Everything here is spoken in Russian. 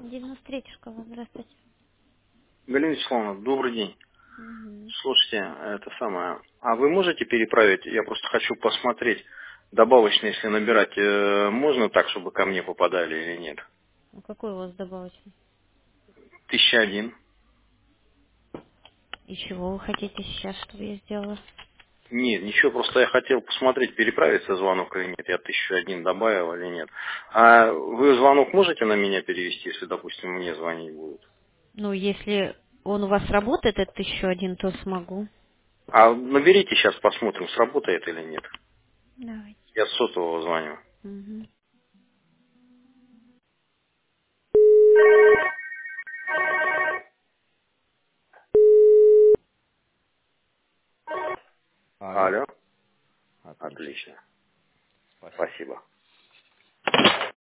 93 школа, здравствуйте. Галина Вячеславовна, добрый день. Мгм. Слушайте, это самое. А вы можете переправить? Я просто хочу посмотреть добавочно, если набирать, можно так, чтобы ко мне попадали или нет? А какой у вас добавочный? 1001. И чего вы хотите сейчас, чтобы я сделала? Нет, ничего, просто я хотел посмотреть, переправится звонок или нет. Я 1001 добавил или нет. А вы звонок можете на меня перевести, если, допустим, мне звонить будут? Ну, если он у вас работает, этот еще один, то смогу. А наберите сейчас, посмотрим, сработает или нет. Давайте. Я с сотового звоню. Мгм. Алло. Отлично. Отлично. Спасибо. Спасибо.